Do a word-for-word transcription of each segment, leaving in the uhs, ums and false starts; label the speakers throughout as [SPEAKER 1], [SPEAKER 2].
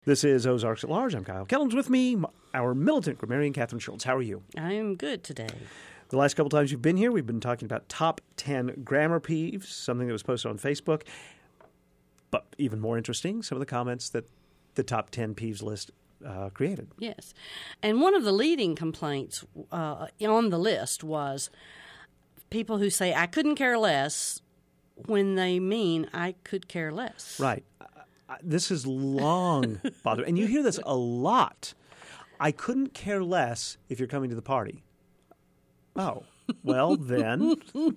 [SPEAKER 1] This is Ozarks at Large. I'm Kyle Kellums. With me, our militant grammarian, Catherine Schultz. How are you?
[SPEAKER 2] I am good today.
[SPEAKER 1] The last couple times you've been here, we've been talking about top ten grammar peeves, something that was posted on Facebook. But even more interesting, some of the comments that the top ten peeves list uh, created.
[SPEAKER 2] Yes. And one of the leading complaints uh, on the list was people who say, I couldn't care less, when they mean I could care less.
[SPEAKER 1] Right. This has long bothered me. And you hear this a lot. I couldn't care less if you're coming to the party. Oh, well, then.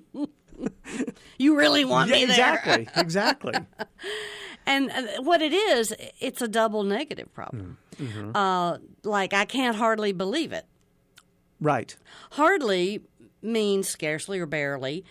[SPEAKER 2] You really want
[SPEAKER 1] yeah,
[SPEAKER 2] me there.
[SPEAKER 1] Exactly, exactly.
[SPEAKER 2] And uh, what it is, it's a double negative problem. Mm-hmm. Uh, like, I can't hardly believe it.
[SPEAKER 1] Right.
[SPEAKER 2] Hardly means scarcely or barely.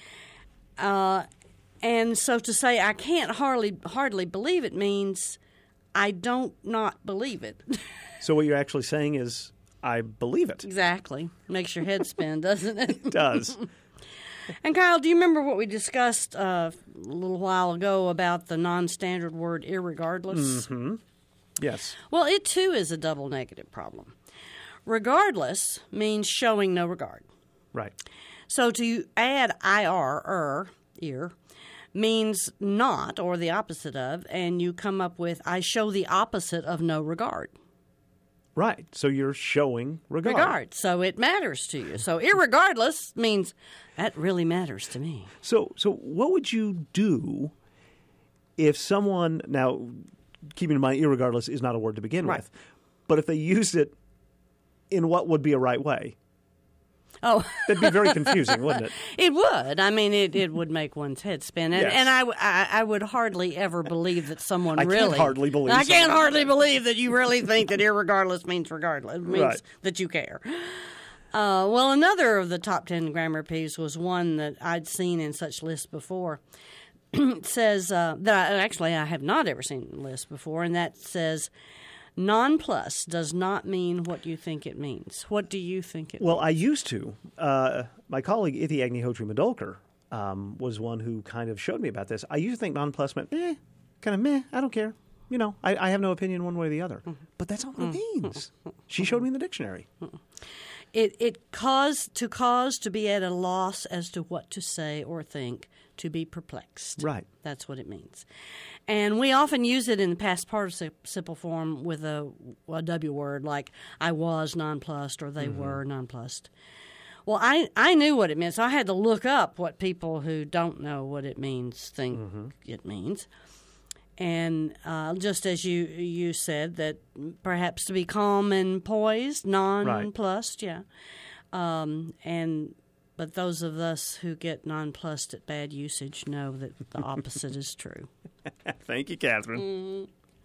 [SPEAKER 2] Uh And so to say I can't hardly hardly believe it means I don't not believe it.
[SPEAKER 1] So what you're actually saying is I believe it.
[SPEAKER 2] Exactly. Makes your head spin, doesn't it?
[SPEAKER 1] It does.
[SPEAKER 2] And Kyle, do you remember what we discussed uh, a little while ago about the non-standard word irregardless?
[SPEAKER 1] Mm-hmm. Yes.
[SPEAKER 2] Well, it too is a double negative problem. Regardless means showing no regard.
[SPEAKER 1] Right.
[SPEAKER 2] So to add ir, er, ear, means not, or the opposite of, and you come up with, I show the opposite of no regard.
[SPEAKER 1] Right. So you're showing regard.
[SPEAKER 2] Regard. So it matters to you. So irregardless means that really matters to me.
[SPEAKER 1] So so what would you do if someone, now keeping in mind irregardless is not a word to begin
[SPEAKER 2] right.
[SPEAKER 1] with, but if they used it in what would be a right way?
[SPEAKER 2] Oh,
[SPEAKER 1] that'd be very confusing, wouldn't it?
[SPEAKER 2] It would. I mean, it, it would make one's head spin, and,
[SPEAKER 1] yes.
[SPEAKER 2] and I, I, I would hardly ever believe that someone
[SPEAKER 1] I
[SPEAKER 2] really.
[SPEAKER 1] I can't hardly believe.
[SPEAKER 2] I can't
[SPEAKER 1] someone.
[SPEAKER 2] hardly believe that you really think that irregardless means regardless. It means
[SPEAKER 1] right.
[SPEAKER 2] that you care. Uh, well, another of the top ten grammar peeves was one that I'd seen in such lists before. It says uh, that I, actually I have not ever seen a list before, and that says. Non-plus does not mean what you think it means. What do you think it
[SPEAKER 1] well,
[SPEAKER 2] means?
[SPEAKER 1] Well, I used to. Uh, my colleague, Ithi Agnihotri Madolkar, um, was one who kind of showed me about this. I used to think non-plus meant, eh, kind of meh, I don't care. You know, I, I have no opinion one way or the other. Mm-hmm. But that's not what mm-hmm. it means. She showed me in the dictionary.
[SPEAKER 2] Mm-hmm. It it cause to cause to be at a loss as to what to say or think, to be perplexed.
[SPEAKER 1] Right.
[SPEAKER 2] That's what it means. And we often use it in the past participle form with a, a W word, like I was nonplussed or they mm-hmm. were nonplussed. Well, I, I knew what it meant, so I had to look up what people who don't know what it means think mm-hmm. it means. And uh, just as you you said, that perhaps to be calm and poised, nonplussed, right. yeah. Um, and but those of us who get nonplussed at bad usage know that the opposite is true.
[SPEAKER 1] Thank you, Catherine.
[SPEAKER 2] Mm-hmm.